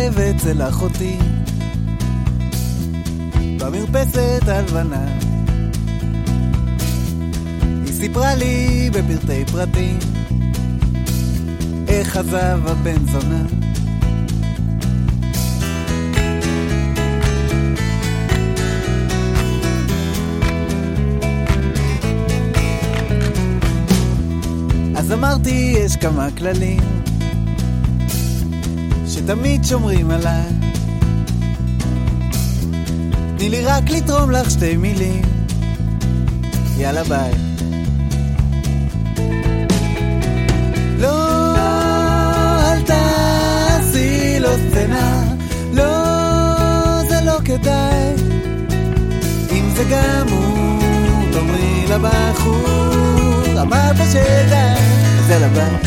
יושב אצל אחותי במרפסת הלבנה, היא סיפרה לי בפרטי פרטים איך עזב הבן זונה. אז אמרתי יש כמה כללים שתמיד שומרים עליי, תני לי רק לתרום לך 2 מילים, יאללה ביי. לא, אל תעשי לו סצנה, לא, זה לא כדאי, אם זה גם הוא תאמרי לבחור אמרת שדי, אז יאללה ביי.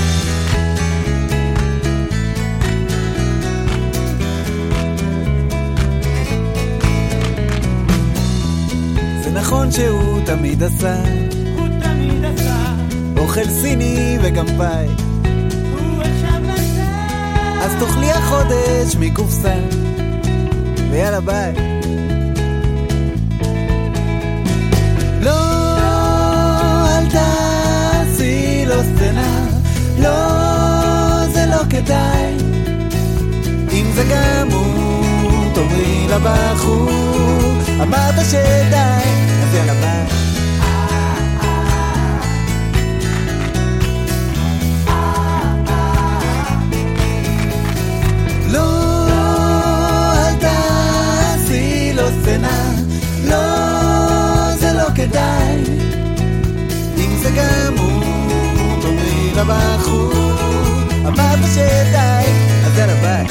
נכון שהוא תמיד עשה, הוא תמיד עשה, אוכל סיני וגם פאי, הוא עכשיו עשה, אז תאכלי החודש מקופסה ויאללה ביי. לא, אל תעשי לו סצנה, לא, זה לא כדאי, אם זה גם הוא תאמרי לבחור אמרת שדי, אז יאללה ביי. לא, אל תעשי לו סצנה, לא, זה לא כדאי, אם זה גם הוא תאמרי לבחור אמרת שדי, אז יאללה ביי.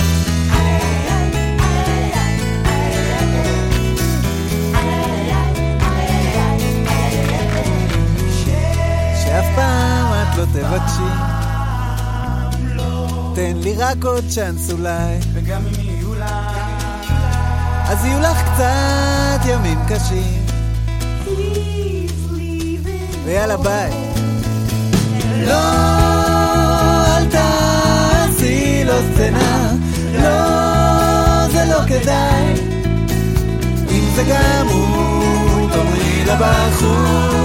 שאף פעם את לא תבקשי, תן לי רק עוד צ'אנס אולי, וגם אם יהיו לה, אז יהיו לך קצת ימים קשים, ויאללה ביי. לא, אל תעשי לו סצנה, לא, זה לא כדאי, אם זה גם הוא תאמרי לבחור